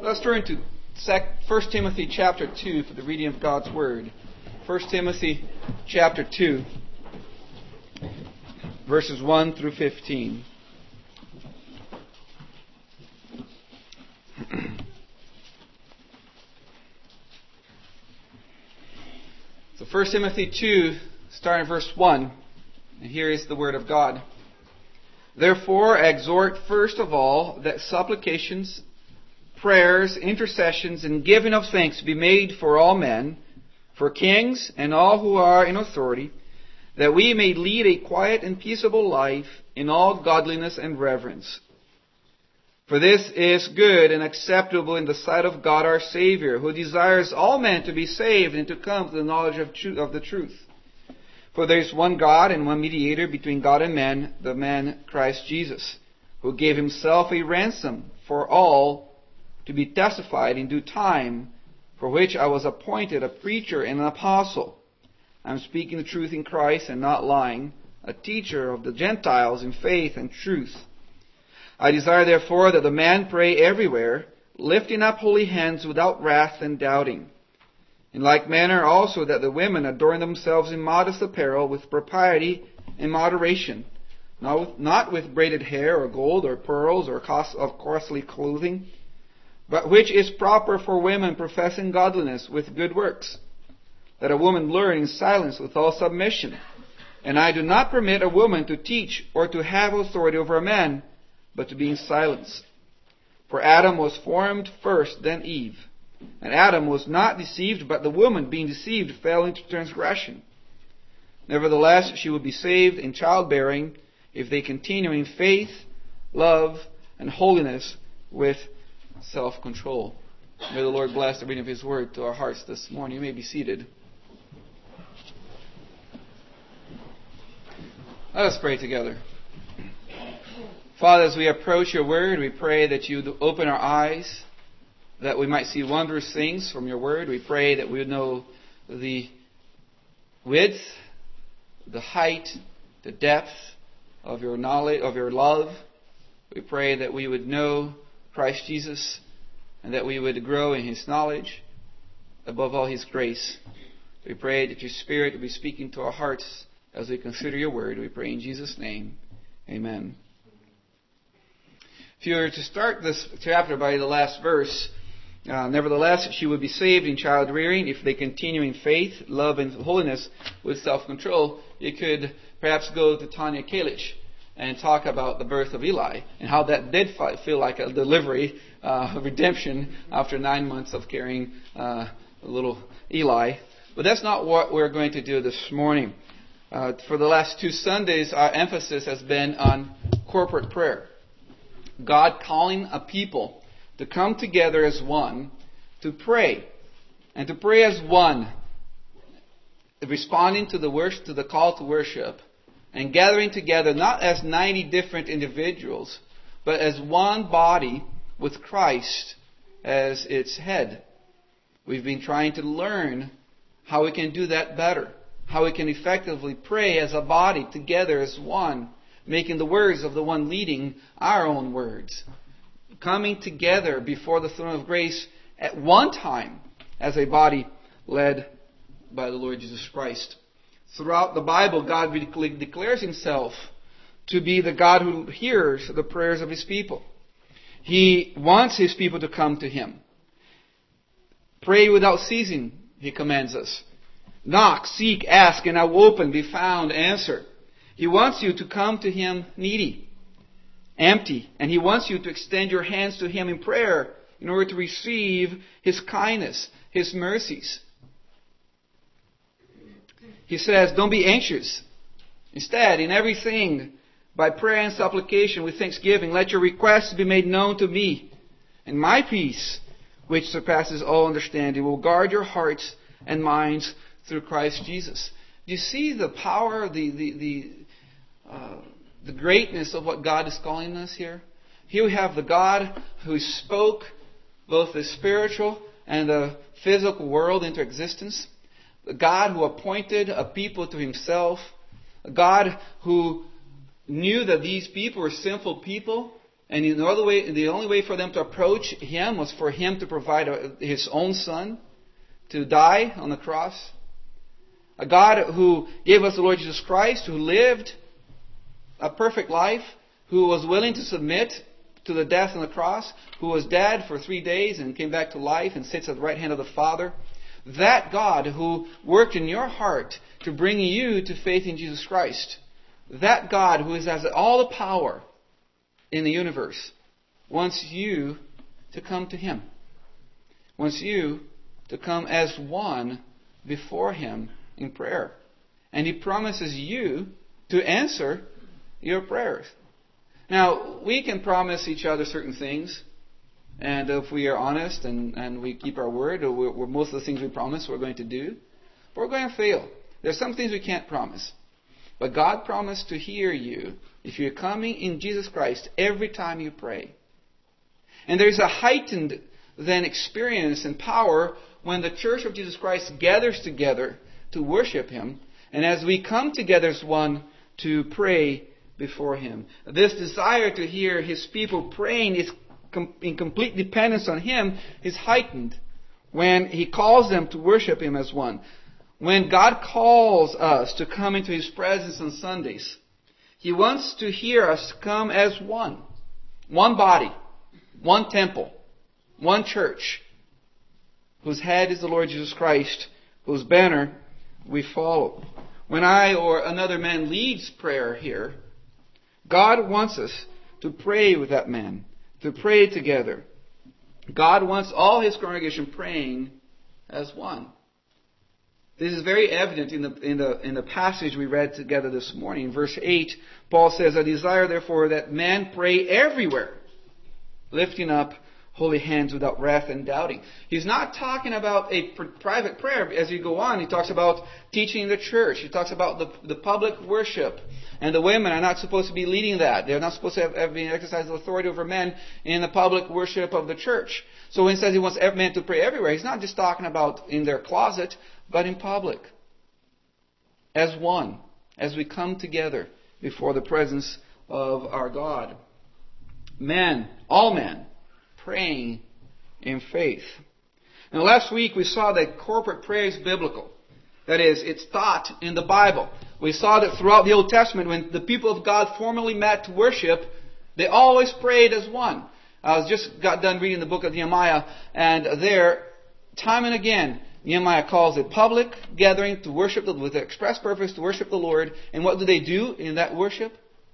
Let's turn to 1 Timothy chapter 2 for the reading of God's Word. 1 Timothy chapter 2, verses 1 through 15. So 1 Timothy 2, starting at verse 1, and here is the Word of God. Therefore, I exhort first of all that supplications, prayers, intercessions, and giving of thanks be made for all men, for kings and all who are in authority, that we may lead a quiet and peaceable life in all godliness and reverence. For this is good and acceptable in the sight of God our Savior, who desires all men to be saved and to come to the knowledge of the truth. For there is one God and one mediator between God and men, the man Christ Jesus, who gave himself a ransom for all, to be testified in due time, for which I was appointed a preacher and an apostle. I am speaking the truth in Christ and not lying, a teacher of the Gentiles in faith and truth. I desire therefore that the man pray everywhere, lifting up holy hands without wrath and doubting. In like manner also that the women adorn themselves in modest apparel with propriety and moderation, not with braided hair or gold or pearls or of costly clothing, but which is proper for women professing godliness with good works. Let a woman learn in silence with all submission. And I do not permit a woman to teach or to have authority over a man, but to be in silence. For Adam was formed first, then Eve. And Adam was not deceived, but the woman, being deceived, fell into transgression. Nevertheless, she will be saved in childbearing if they continue in faith, love, and holiness with self-control. May the Lord bless the reading of His Word to our hearts this morning. You may be seated. Let us pray together. Father, as we approach Your Word, we pray that You would open our eyes, that we might see wondrous things from Your Word. We pray that we would know the width, the height, the depth of Your knowledge, of Your love. We pray that we would know Christ Jesus, and that we would grow in His knowledge, above all His grace. We pray that Your Spirit would be speaking to our hearts as we consider Your Word. We pray in Jesus' name. Amen. If you were to start this chapter by the last verse, nevertheless, she would be saved in child rearing if they continue in faith, love, and holiness with self-control. You could perhaps go to Tanya Kalish and talk about the birth of Eli and how that did feel like a delivery, redemption after 9 months of carrying little Eli. But that's not what we're going to do this morning. For the last 2 Sundays, our emphasis has been on corporate prayer. God calling a people to come together as one, to pray, and to pray as one, responding to the call to worship, and gathering together not as 90 different individuals, but as one body with Christ as its head. We've been trying to learn how we can do that better, how we can effectively pray as a body together as one, making the words of the one leading our own words, coming together before the throne of grace at one time as a body led by the Lord Jesus Christ. Throughout the Bible, God declares Himself to be the God who hears the prayers of His people. He wants His people to come to Him. Pray without ceasing, He commands us. Knock, seek, ask, and I will open, be found, answer. He wants you to come to Him needy, empty, and He wants you to extend your hands to Him in prayer in order to receive His kindness, His mercies. He says, don't be anxious. Instead, in everything, by prayer and supplication with thanksgiving, let your requests be made known to me. And my peace, which surpasses all understanding, will guard your hearts and minds through Christ Jesus. Do you see the power, the greatness of what God is calling us here? Here we have the God who spoke both the spiritual and the physical world into existence. The God who appointed a people to Himself. A God who knew that these people were sinful people And the only way for them to approach Him was for Him to provide His own Son to die on the cross. A God who gave us the Lord Jesus Christ, who lived a perfect life, who was willing to submit to the death on the cross, who was dead for 3 days and came back to life and sits at the right hand of the Father. That God who worked in your heart to bring you to faith in Jesus Christ. That God who has all the power in the universe wants you to come to Him. Wants you to come as one before Him in prayer. And He promises you to answer your prayers. Now, we can promise each other certain things, and if we are honest and we keep our word, or most of the things we promise we're going to do, but we're going to fail. There's some things we can't promise. But God promised to hear you if you're coming in Jesus Christ every time you pray. And there's a heightened then experience and power when the Church of Jesus Christ gathers together to worship Him, and as we come together as one to pray before Him. This desire to hear His people praying in complete dependence on Him is heightened when He calls them to worship Him as one. When God calls us to come into His presence on Sundays, He wants to hear us come as one. One body, one temple, one church, whose head is the Lord Jesus Christ, whose banner we follow. When I or another man leads prayer here, God wants us to pray with that man, to pray together. God wants all His congregation praying as one. This is very evident in the passage we read together this morning. In verse 8, Paul says, "I desire therefore that men pray everywhere, lifting up holy hands without wrath and doubting." He's not talking about a private prayer. As you go on, he talks about teaching the church. He talks about the public worship. And the women are not supposed to be leading that. They're not supposed to have been exercised authority over men in the public worship of the church. So when he says he wants men to pray everywhere, he's not just talking about in their closet, but in public. As one. As we come together before the presence of our God. Men, all men, praying in faith. Now last week we saw that corporate prayer is biblical. That is, it's taught in the Bible. We saw that throughout the Old Testament, when the people of God formally met to worship, they always prayed as one. I just got done reading the book of Nehemiah, and there, time and again, Nehemiah calls a public gathering to worship with the express purpose to worship the Lord. And what do they do in that worship?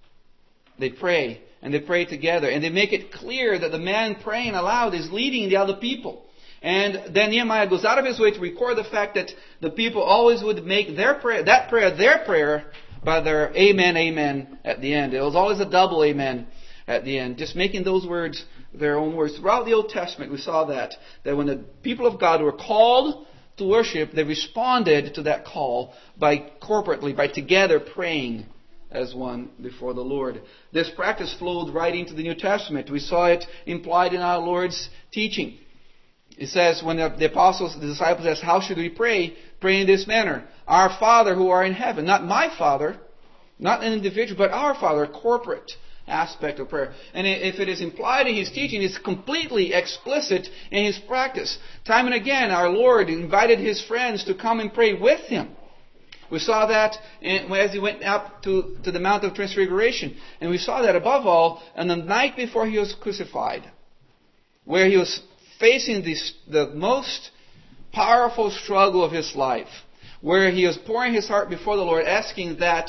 They pray. And they pray together. And they make it clear that the man praying aloud is leading the other people. And then Nehemiah goes out of his way to record the fact that the people always would make their prayer their prayer by their amen, amen at the end. It was always a double amen at the end. Just making those words their own words. Throughout the Old Testament we saw that when the people of God were called to worship, they responded to that call by together praying as one before the Lord. This practice flowed right into the New Testament. We saw it implied in our Lord's teaching. It says when the disciples asked, "How should we pray?" Pray in this manner: "Our Father who are in heaven." Not my Father, not an individual, but our Father, a corporate aspect of prayer. And if it is implied in His teaching, it's completely explicit in His practice. Time and again, our Lord invited His friends to come and pray with Him. We saw that as He went up to the Mount of Transfiguration. And we saw that above all on the night before He was crucified, where He was facing the most powerful struggle of His life, where He was pouring His heart before the Lord, asking that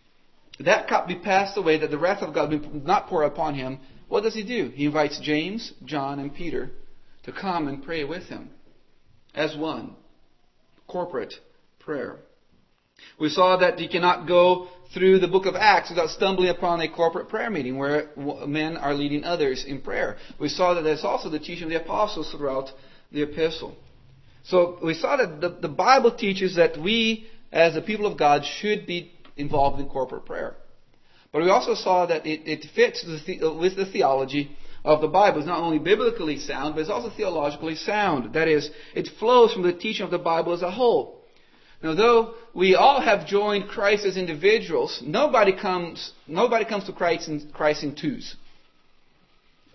cup be passed away, that the wrath of God be not pour upon Him. What does He do? He invites James, John, and Peter to come and pray with Him as one. Corporate prayer. We saw that you cannot go through the book of Acts without stumbling upon a corporate prayer meeting where men are leading others in prayer. We saw that there's also the teaching of the apostles throughout the epistle. So we saw that the Bible teaches that we, as the people of God, should be involved in corporate prayer. But we also saw that it fits with the theology of the Bible. It's not only biblically sound, but it's also theologically sound. That is, it flows from the teaching of the Bible as a whole. Now, though we all have joined Christ as individuals, nobody comes to Christ in twos.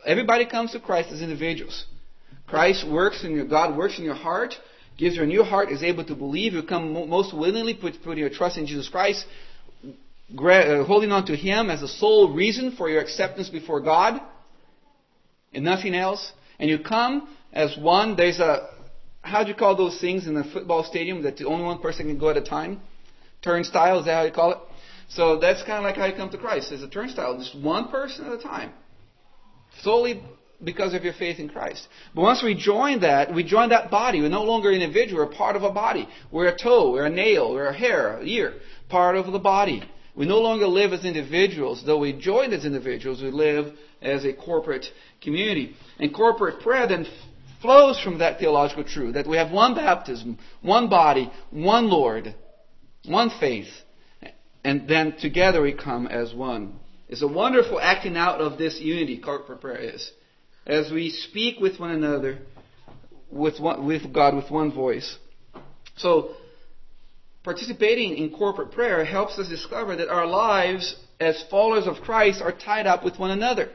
everybody comes to Christ as individuals. God works in your heart, gives you a new heart, is able to believe. You come most willingly, putting your trust in Jesus Christ, holding on to Him as the sole reason for your acceptance before God, and nothing else. And you come as one. There's how do you call those things in a football stadium that only one person can go at a time? Turnstile, is that how you call it? So that's kind of like how you come to Christ. There's a turnstile, just one person at a time. Solely because of your faith in Christ. But once we join that body. We're no longer an individual, we're part of a body. We're a toe, we're a nail, we're a hair, a ear, part of the body. We no longer live as individuals. Though we join as individuals, we live as a corporate community. And corporate prayer then flows from that theological truth, that we have one baptism, one body, one Lord, one faith, and then together we come as one. It's a wonderful acting out of this unity, corporate prayer is. As we speak with one another, with God, with one voice. So, participating in corporate prayer helps us discover that our lives as followers of Christ are tied up with one another.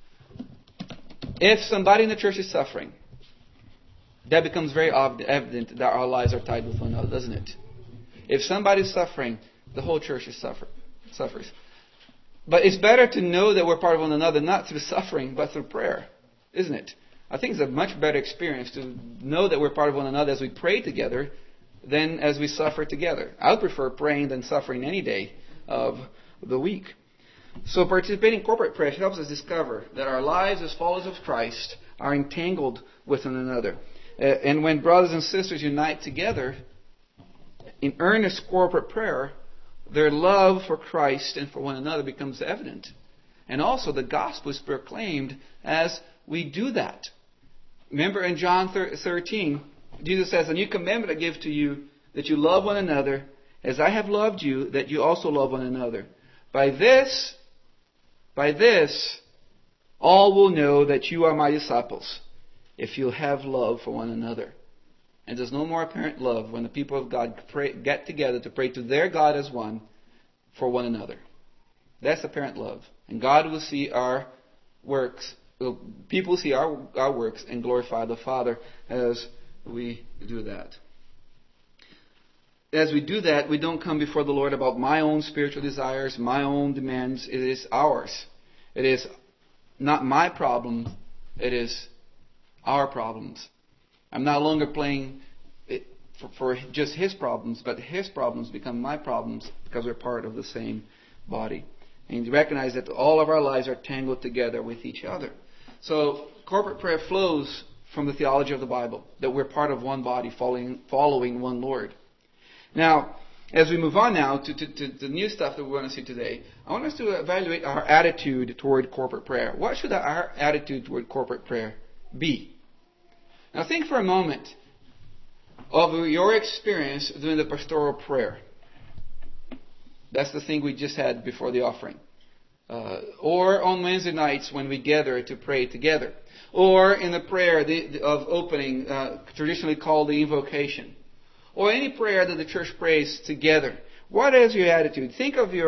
If somebody in the church is suffering, that becomes very evident that our lives are tied with one another, doesn't it? If somebody is suffering, the whole church suffers. But it's better to know that we're part of one another, not through suffering, but through prayer, isn't it? I think it's a much better experience to know that we're part of one another as we pray together than as we suffer together. I would prefer praying than suffering any day of the week. So participating in corporate prayer helps us discover that our lives as followers of Christ are entangled with one another. And when brothers and sisters unite together in earnest corporate prayer, their love for Christ and for one another becomes evident. And also the gospel is proclaimed as we do that. Remember in John 13, Jesus says, "A new commandment I give to you, that you love one another, as I have loved you, that you also love one another. By this, all will know that you are my disciples, if you have love for one another." And there's no more apparent love when the people of God get together to pray to their God as one for one another. That's apparent love. And God will see our works. People will see our works and glorify the Father as we do that. As we do that, we don't come before the Lord about my own spiritual desires, my own demands. It is ours. It is not my problem. It is our problems. I'm no longer playing it for just His problems, but His problems become my problems because we're part of the same body. And you recognize that all of our lives are tangled together with each other. So corporate prayer flows from the theology of the Bible, that we're part of one body following one Lord. Now, as we move on now to the new stuff that we want to see today, I want us to evaluate our attitude toward corporate prayer. What should our attitude toward corporate prayer be? Now think for a moment of your experience during the pastoral prayer. That's the thing we just had before the offering. Or on Wednesday nights when we gather to pray together. Or in the prayer of opening, traditionally called the invocation. Or any prayer that the church prays together. What is your attitude? Think of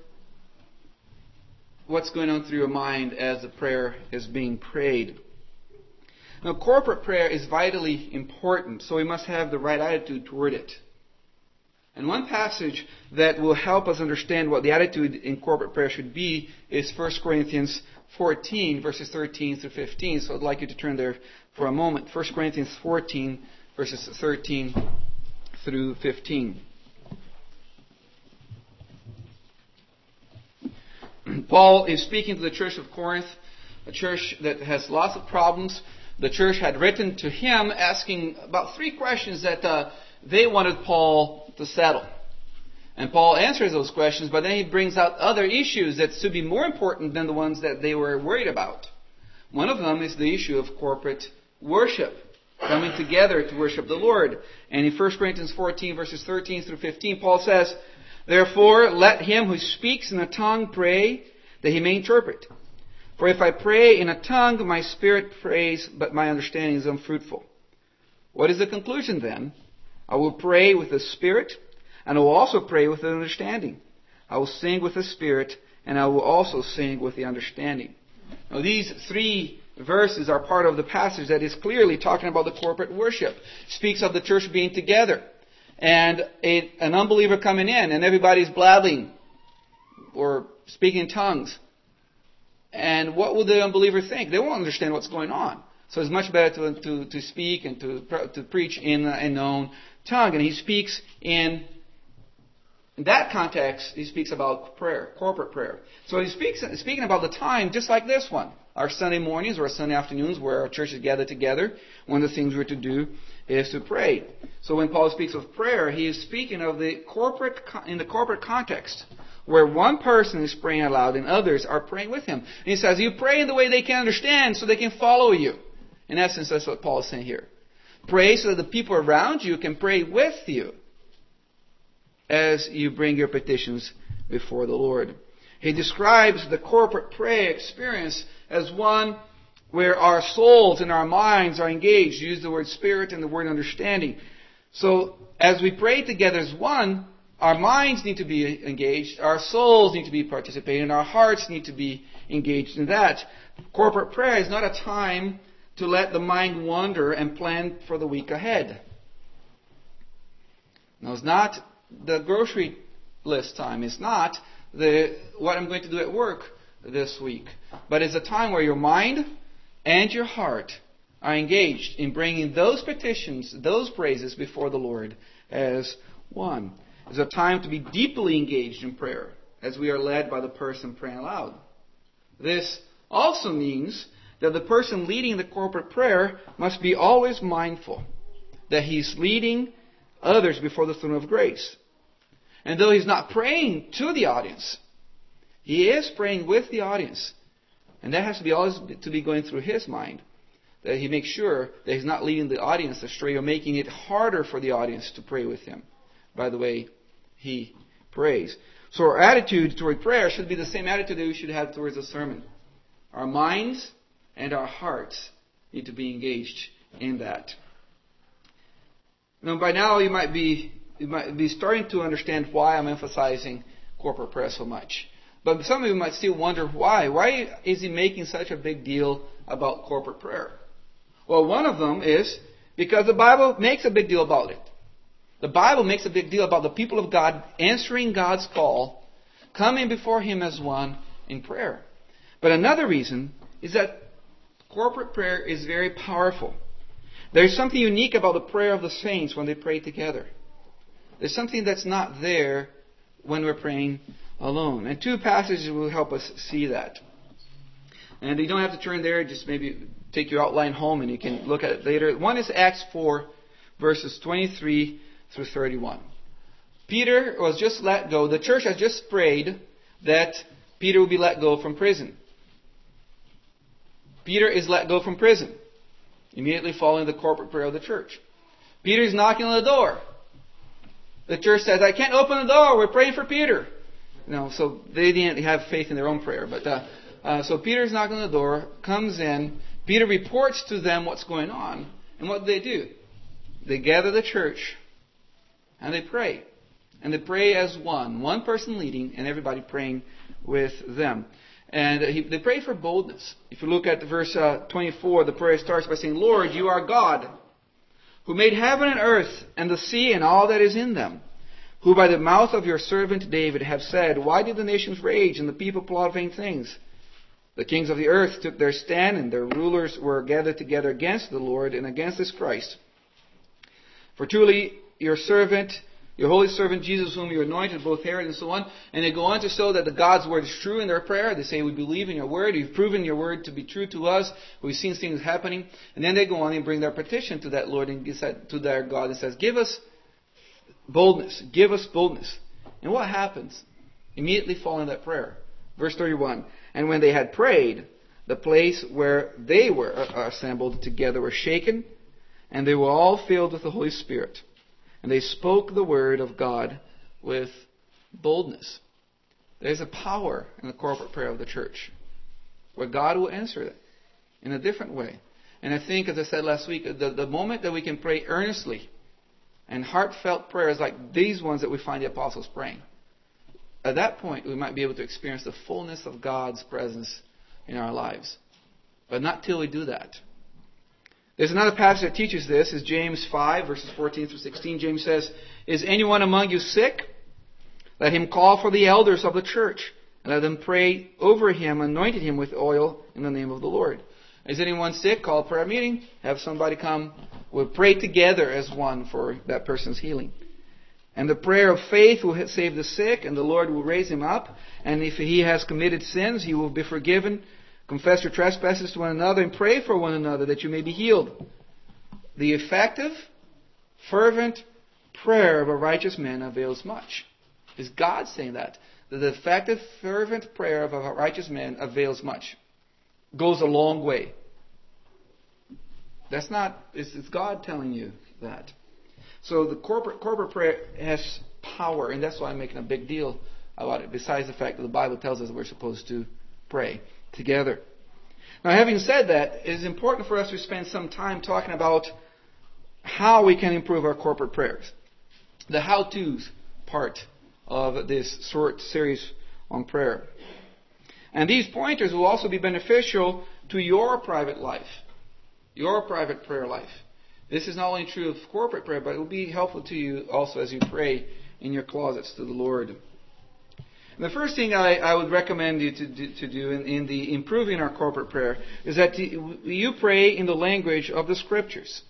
what's going on through your mind as the prayer is being prayed. Now, corporate prayer is vitally important, so we must have the right attitude toward it. And one passage that will help us understand what the attitude in corporate prayer should be is 1 Corinthians 14, verses 13 through 15. So I'd like you to turn there for a moment. 1 Corinthians 14, verses 13 through 15. Paul is speaking to the church of Corinth, a church that has lots of problems. The church had written to him asking about 3 questions that they wanted Paul to settle. And Paul answers those questions, but then he brings out other issues that should be more important than the ones that they were worried about. One of them is the issue of corporate worship, coming together to worship the Lord. And in 1 Corinthians 14, verses 13 through 15, Paul says, "Therefore, let him who speaks in a tongue pray, that he may interpret. For if I pray in a tongue, my spirit prays, but my understanding is unfruitful. What is the conclusion then? I will pray with the spirit, and I will also pray with the understanding. I will sing with the spirit, and I will also sing with the understanding." Now these 3 verses are part of the passage that is clearly talking about the corporate worship. It speaks of the church being together. And an unbeliever coming in and everybody's blabbing or speaking in tongues. And what will the unbeliever think? They won't understand what's going on. So it's much better to speak and to preach in a known tongue. And he speaks in that context, he speaks about prayer, corporate prayer. So he's speaking about the time just like this one. Our Sunday mornings or Sunday afternoons where our churches gather together. One of the things we're to do is to pray. So when Paul speaks of prayer, he is speaking of in the corporate context, where one person is praying aloud and others are praying with him. And he says, you pray in the way they can understand so they can follow you. In essence, that's what Paul is saying here. Pray so that the people around you can pray with you as you bring your petitions before the Lord. He describes the corporate prayer experience as one where our souls and our minds are engaged. Use the word spirit and the word understanding. So as we pray together as one, our minds need to be engaged, our souls need to be participating, and our hearts need to be engaged in that. Corporate prayer is not a time to let the mind wander and plan for the week ahead. No, it's not the grocery list time. It's not what I'm going to do at work this week. But it's a time where your mind and your heart are engaged in bringing those petitions, those praises before the Lord as one. It's a time to be deeply engaged in prayer as we are led by the person praying aloud. This also means that the person leading the corporate prayer must be always mindful that he's leading others before the throne of grace. And though he's not praying to the audience, he is praying with the audience. And that has to be always to be going through his mind. That he makes sure that he's not leading the audience astray or making it harder for the audience to pray with him by the way he prays. So our attitude toward prayer should be the same attitude that we should have towards a sermon. Our minds and our hearts need to be engaged in that. Now, by now you might be starting to understand why I'm emphasizing corporate prayer so much. But some of you might still wonder why. Why is he making such a big deal about corporate prayer? Well, one of them is because the Bible makes a big deal about it. The Bible makes a big deal about the people of God answering God's call, coming before Him as one in prayer. But another reason is that corporate prayer is very powerful. There's something unique about the prayer of the saints when they pray together. There's something that's not there when we're praying alone. And two passages will help us see that. And you don't have to turn there, just maybe take your outline home and you can look at it later. One is Acts 4, verses 23 through 31. Peter was just let go. The church has just prayed that Peter will be let go from prison. Peter is let go from prison, immediately following the corporate prayer of the church. Peter is knocking on the door. The church says, I can't open the door. We're praying for Peter. So they didn't have faith in their own prayer. But so Peter's knocking on the door, comes in. Peter reports to them what's going on. And what do? They gather the church and they pray. And they pray as one person leading and everybody praying with them. And they pray for boldness. If you look at verse 24, the prayer starts by saying, Lord, you are God, who made heaven and earth and the sea and all that is in them, who by the mouth of your servant David have said, why did the nations rage and the people plot vain things? The kings of the earth took their stand and their rulers were gathered together against the Lord and against His Christ. For truly your servant, your holy servant Jesus, whom you anointed, both Herod and so on. And they go on to show that the God's word is true in their prayer. They say, we believe in your word. You've proven your word to be true to us. We've seen things happening. And then they go on and bring their petition to that Lord and to their God and says, give us boldness. Give us boldness. And what happens? Immediately following that prayer. Verse 31. And when they had prayed, the place where they were assembled together was shaken, and they were all filled with the Holy Spirit. And they spoke the word of God with boldness. There's a power in the corporate prayer of the church where God will answer it in a different way. And I think, as I said last week, the moment that we can pray earnestly and heartfelt prayers like these ones that we find the apostles praying, at that point we might be able to experience the fullness of God's presence in our lives. But not till we do that. There's another passage that teaches this. Is James 5, verses 14 through 16. James says, "Is anyone among you sick? Let him call for the elders of the church, and let them pray over him, anointing him with oil in the name of the Lord." Is anyone sick? Call a prayer meeting. Have somebody come. We'll pray together as one for that person's healing. "And the prayer of faith will save the sick, and the Lord will raise him up. And if he has committed sins, he will be forgiven. Confess your trespasses to one another and pray for one another that you may be healed. The effective, fervent prayer of a righteous man avails much." Is God saying that? That the effective, fervent prayer of a righteous man avails much. Goes a long way. That's not, it's God telling you that. So the corporate prayer has power, and that's why I'm making a big deal about it, besides the fact that the Bible tells us that we're supposed to pray together. Now, having said that, it is important for us to spend some time talking about how we can improve our corporate prayers. The how-tos part of this short series on prayer. And these pointers will also be beneficial to your private life, your private prayer life. This is not only true of corporate prayer, but it will be helpful to you also as you pray in your closets to the Lord. And the first thing I would recommend you to do in the improving our corporate prayer is that you pray in the language of the Scriptures.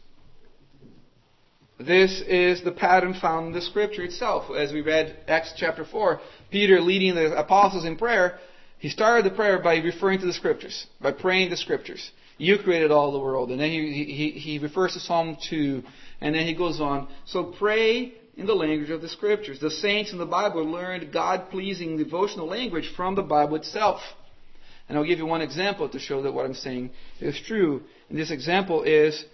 This is the pattern found in the Scripture itself. As we read Acts chapter 4, Peter leading the apostles in prayer, he started the prayer by referring to the Scriptures, by praying the Scriptures. You created all the world. And then he refers to Psalm 2, and then he goes on. So pray in the language of the Scriptures. The saints in the Bible learned God-pleasing devotional language from the Bible itself. And I'll give you one example to show that what I'm saying is true. And this example is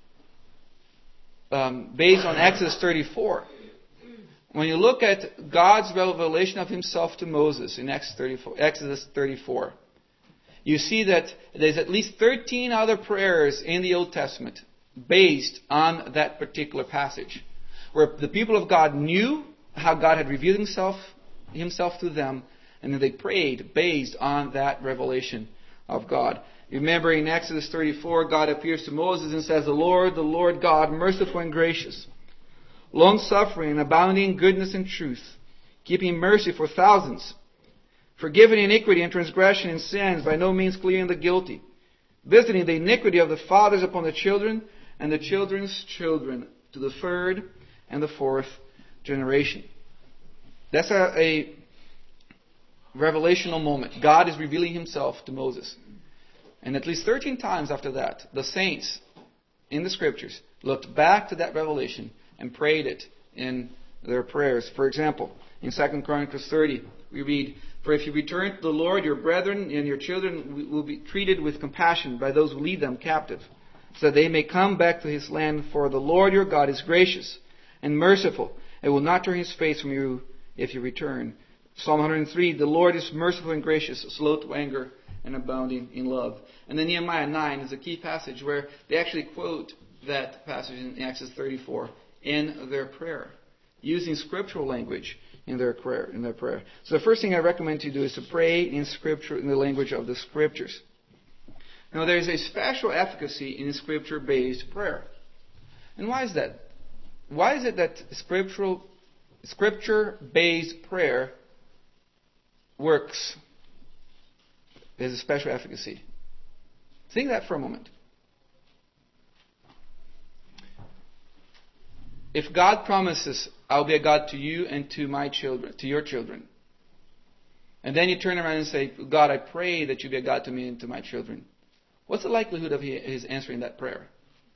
based on Exodus 34. When you look at God's revelation of Himself to Moses in Exodus 34, you see that there's at least 13 other prayers in the Old Testament based on that particular passage, where the people of God knew how God had revealed Himself to them, and then they prayed based on that revelation of God. Remember in Exodus 34, God appears to Moses and says, the Lord God, merciful and gracious, long-suffering and abounding in goodness and truth, keeping mercy for thousands, forgiving iniquity and transgression and sins, by no means clearing the guilty, visiting the iniquity of the fathers upon the children and the children's children to the third and the fourth generation. That's a revelational moment. God is revealing Himself to Moses. And at least 13 times after that, the saints in the Scriptures looked back to that revelation and prayed it in their prayers. For example, in 2 Chronicles 30, we read, "For if you return to the Lord, your brethren and your children will be treated with compassion by those who lead them captive, so that they may come back to His land. For the Lord your God is gracious and merciful, and will not turn His face from you if you return." Psalm 103, "The Lord is merciful and gracious, slow to anger, and abounding in love." And then Nehemiah 9 is a key passage where they actually quote that passage in Exodus 34 in their prayer, using scriptural language in their prayer. So the first thing I recommend you do is to pray in Scripture, in the language of the Scriptures. Now there is a special efficacy in Scripture-based prayer. And why is that? Why is it that Scripture-based prayer works? There's a special efficacy. Think that for a moment. If God promises, "I'll be a God to you and to my children, to your children," and then you turn around and say, "God, I pray that you be a God to me and to my children," what's the likelihood of His answering that prayer?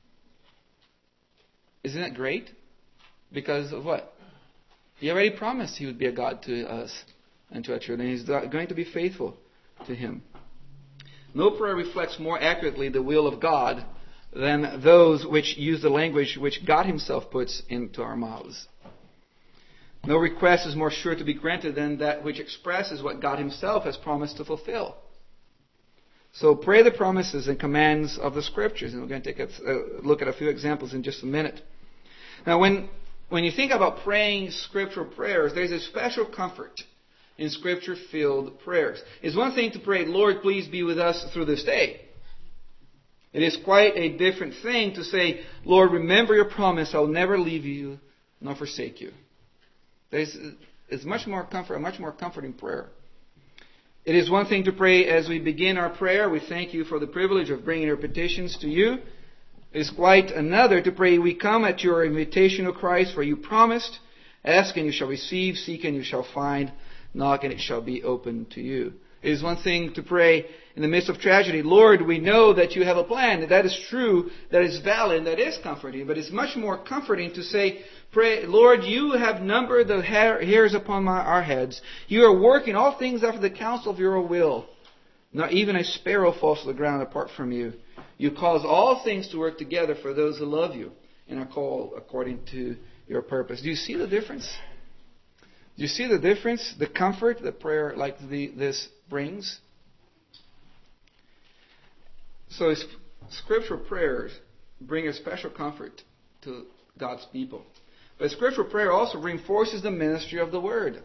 Isn't that great? Because of what? He already promised He would be a God to us and to our children. He's going to be faithful to Him. No prayer reflects more accurately the will of God than those which use the language which God Himself puts into our mouths. No request is more sure to be granted than that which expresses what God Himself has promised to fulfill. So pray the promises and commands of the Scriptures. And we're going to take a look at a few examples in just a minute. Now when you think about praying scriptural prayers, there's a special comfort in Scripture-filled prayers. It's one thing to pray, "Lord, please be with us through this day." It is quite a different thing to say, Lord, remember your promise, I will never leave you nor forsake you. It's much more comfort, a much more comforting prayer. It is one thing to pray as we begin our prayer. We thank you for the privilege of bringing our petitions to you. It is quite another to pray, we come at your invitation, O Christ, for you promised, ask and you shall receive, seek and you shall find, knock and it shall be opened to you. It is one thing to pray in the midst of tragedy, Lord, we know that you have a plan. That is true, that is valid, that is comforting. But it's much more comforting to say, pray, Lord, you have numbered the hairs upon our heads. You are working all things after the counsel of your will. Not even a sparrow falls to the ground apart from you. You cause all things to work together for those who love you and are called according to your purpose. Do you see the difference? Do you see the difference? The comfort that prayer like this brings? So scriptural prayers bring a special comfort to God's people. But scriptural prayer also reinforces the ministry of the Word.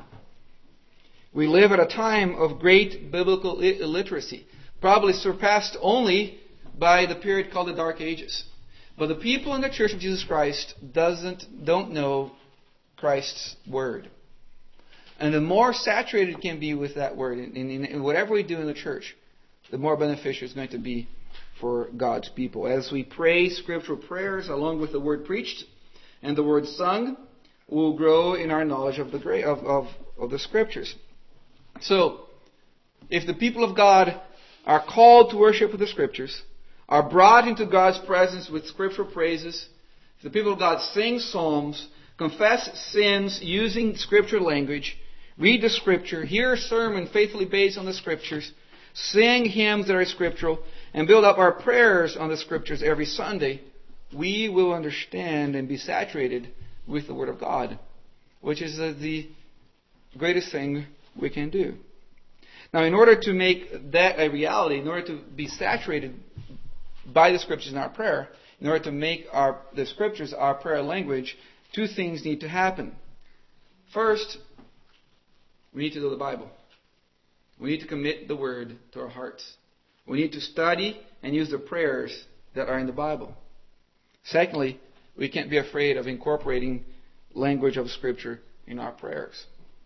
We live at a time of great biblical illiteracy, probably surpassed only by the period called the Dark Ages. But the people in the Church of Jesus Christ don't know Christ's Word. And the more saturated it can be with that Word, in whatever we do in the church, the more beneficial it's going to be for God's people. As we pray scriptural prayers along with the Word preached and the Word sung, we'll grow in our knowledge of the Scriptures. So, if the people of God are called to worship with the Scriptures, are brought into God's presence with scriptural praises, if the people of God sing psalms, confess sins using scriptural language, read the Scripture, hear a sermon faithfully based on the Scriptures, sing hymns that are scriptural, and build up our prayers on the Scriptures every Sunday, we will understand and be saturated with the Word of God, which is the greatest thing we can do. Now, in order to make that a reality, in order to be saturated by the Scriptures in our prayer, in order to make the Scriptures our prayer language, two things need to happen. First, we need to know the Bible. We need to commit the Word to our hearts. We need to study and use the prayers that are in the Bible. Secondly, we can't be afraid of incorporating language of Scripture in our prayers.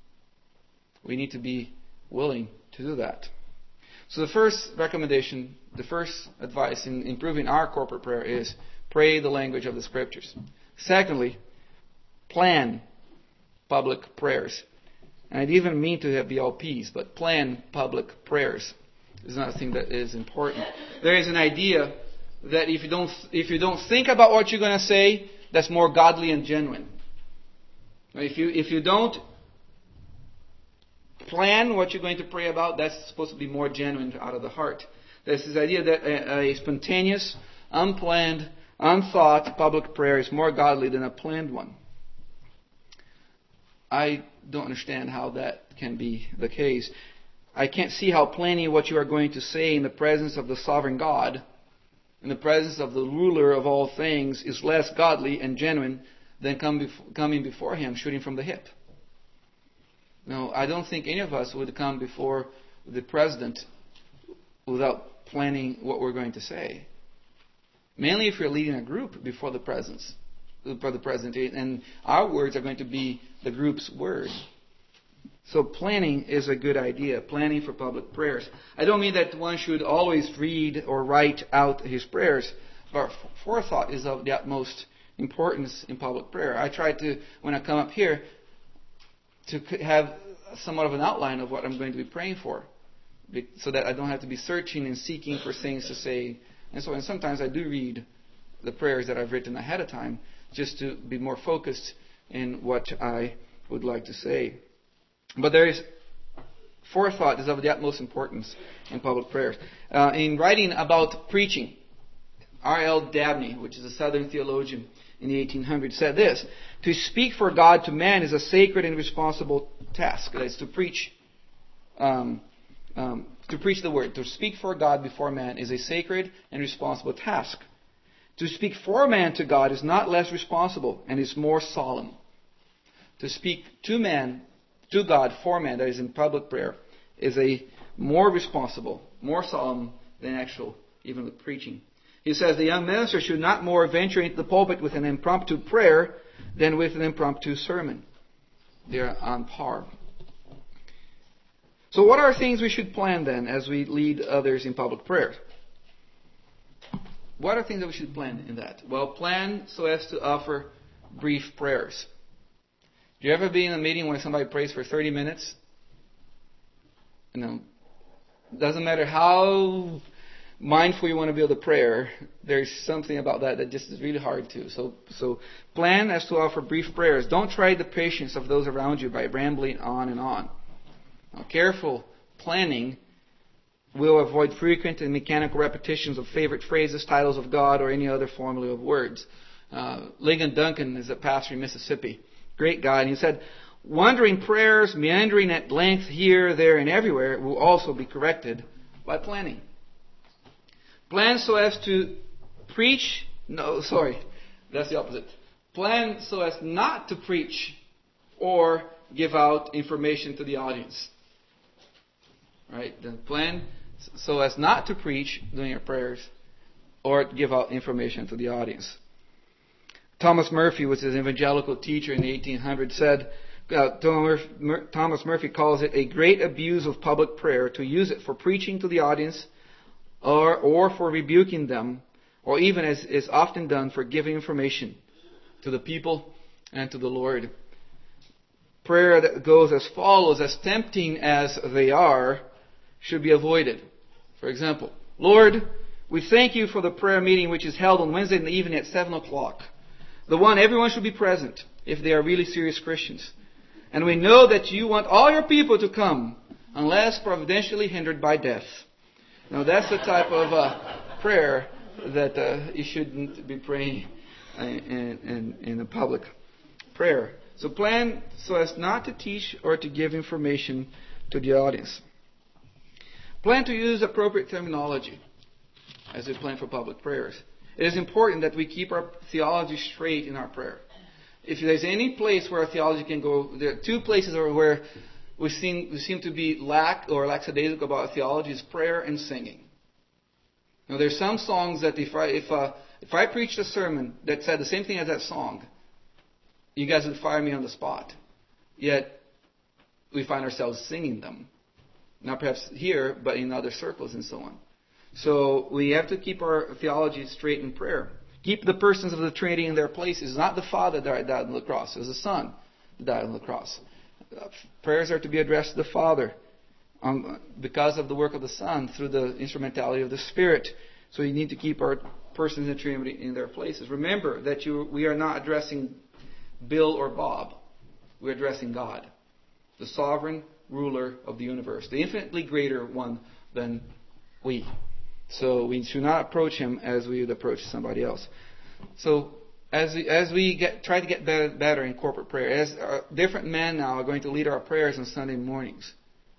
We need to be willing to do that. So the first recommendation, the first advice in improving our corporate prayer is pray the language of the Scriptures. Secondly, plan public prayers. And I didn't even mean to have BLPs, but plan public prayers is another thing that is important. There is an idea that if you don't think about what you're going to say, that's more godly and genuine. If you don't plan what you're going to pray about, that's supposed to be more genuine out of the heart. There's this idea that a spontaneous, unplanned, unthought public prayer is more godly than a planned one. I don't understand how that can be the case. I can't see how planning what you are going to say in the presence of the sovereign God, in the presence of the ruler of all things, is less godly and genuine than coming before Him, shooting from the hip. No, I don't think any of us would come before the president without planning what we're going to say. Mainly if you're leading a group before the president, and our words are going to be the group's word. So planning is a good idea, planning for public prayers. I don't mean that one should always read or write out his prayers, but forethought is of the utmost importance in public prayer. I try to, when I come up here, to have somewhat of an outline of what I'm going to be praying for, so that I don't have to be searching and seeking for things to say. And sometimes I do read the prayers that I've written ahead of time, just to be more focused in what I would like to say. But forethought is of the utmost importance in public prayers. In writing about preaching, R.L. Dabney, which is a Southern theologian in the 1800s, said this: to speak for God to man is a sacred and responsible task. That is to preach the word. To speak for God before man is a sacred and responsible task. To speak for man to God is not less responsible and is more solemn. To speak to man, to God, for man, that is in public prayer, is a more responsible, more solemn than actual, even with preaching. He says the young minister should not more venture into the pulpit with an impromptu prayer than with an impromptu sermon. They're on par. So what are things we should plan then as we lead others in public prayer? What are things that we should plan in that? Well, plan so as to offer brief prayers. Do you ever be in a meeting where somebody prays for 30 minutes? Doesn't matter how mindful you want to be of the prayer, there's something about that just is really hard to. So plan as to offer brief prayers. Don't try the patience of those around you by rambling on and on. Now, careful planning will avoid frequent and mechanical repetitions of favorite phrases, titles of God, or any other formula of words. Ligon Duncan is a pastor in Mississippi. Great guy. And he said, wandering prayers, meandering at length here, there, and everywhere will also be corrected by planning. Plan so as to preach. No, sorry. That's the opposite. Plan so as not to preach or give out information to the audience. Right? Then plan so as not to preach during your prayers or give out information to the audience. Thomas Murphy, which is an evangelical teacher in the 1800s, said, Thomas Murphy calls it a great abuse of public prayer to use it for preaching to the audience or for rebuking them, or even as is often done for giving information to the people and to the Lord. Prayer that goes as follows, as tempting as they are, should be avoided. For example, Lord, we thank you for the prayer meeting which is held on Wednesday evening at 7 o'clock. The one everyone should be present if they are really serious Christians. And we know that you want all your people to come unless providentially hindered by death. Now that's the type of prayer that you shouldn't be praying in a public prayer. So plan so as not to teach or to give information to the audience. Plan to use appropriate terminology as we plan for public prayers. It is important that we keep our theology straight in our prayer. If there's any place where our theology can go, there are two places where we seem to be lackadaisical about our theology is prayer and singing. Now, there's some songs that if I preached a sermon that said the same thing as that song, you guys would fire me on the spot. Yet we find ourselves singing them, not perhaps here, but in other circles and so on. So we have to keep our theology straight in prayer. Keep the persons of the Trinity in their places. It's not the Father that died on the cross. It was the Son that died on the cross. Prayers are to be addressed to the Father because of the work of the Son through the instrumentality of the Spirit. So you need to keep our persons in the Trinity in their places. Remember that we are not addressing Bill or Bob. We're addressing God, the sovereign ruler of the universe, the infinitely greater one than we. So we should not approach him as we would approach somebody else. So as we try to get better in corporate prayer, as different men now are going to lead our prayers on Sunday mornings,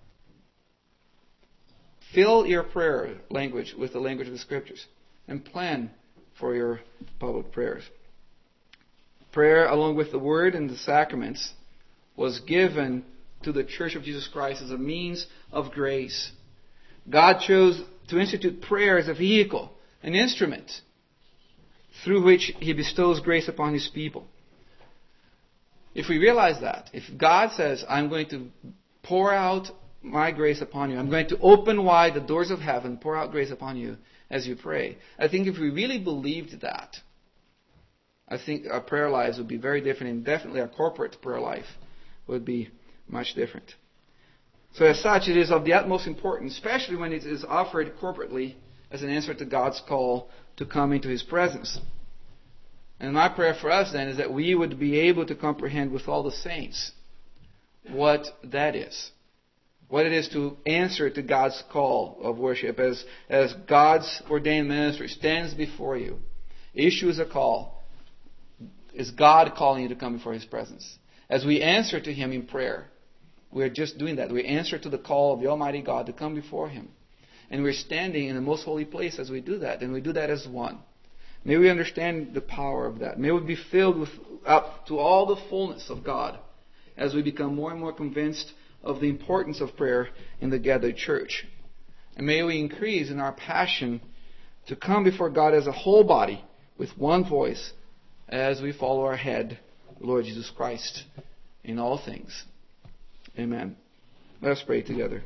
fill your prayer language with the language of the Scriptures and plan for your public prayers. Prayer, along with the Word and the sacraments, was given to the Church of Jesus Christ as a means of grace. God chose to institute prayer as a vehicle, an instrument, through which He bestows grace upon His people. If we realize that, if God says, I'm going to pour out my grace upon you, I'm going to open wide the doors of heaven, pour out grace upon you as you pray, I think if we really believed that, I think our prayer lives would be very different, and definitely our corporate prayer life would be much different. So as such, it is of the utmost importance, especially when it is offered corporately as an answer to God's call to come into His presence. And my prayer for us then is that we would be able to comprehend with all the saints what that is. What it is to answer to God's call of worship as God's ordained minister stands before you, issues a call. Is God calling you to come before His presence? As we answer to Him in prayer, we're just doing that. We answer to the call of the Almighty God to come before Him. And we're standing in the most holy place as we do that. And we do that as one. May we understand the power of that. May we be filled up to all the fullness of God as we become more and more convinced of the importance of prayer in the gathered church. And may we increase in our passion to come before God as a whole body with one voice as we follow our head, the Lord Jesus Christ, in all things. Amen. Let us pray together.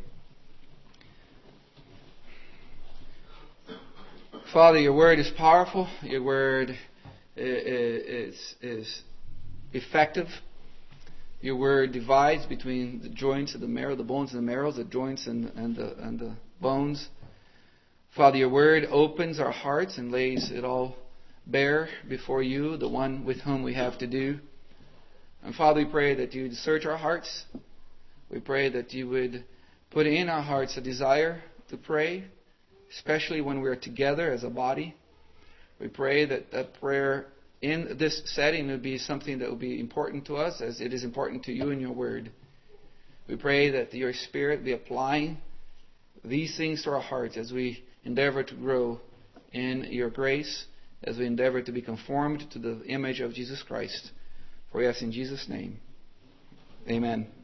Father, your word is powerful. Your word is effective. Your word divides between the joints and the marrow, the bones and the marrow, the joints and the bones. Father, your word opens our hearts and lays it all bare before you, the one with whom we have to do. And Father, we pray that you would search our hearts. We pray that you would put in our hearts a desire to pray, especially when we are together as a body. We pray that that prayer in this setting would be something that will be important to us as it is important to you and your word. We pray that your Spirit be applying these things to our hearts as we endeavor to grow in your grace, as we endeavor to be conformed to the image of Jesus Christ. For we ask in Jesus' name. Amen.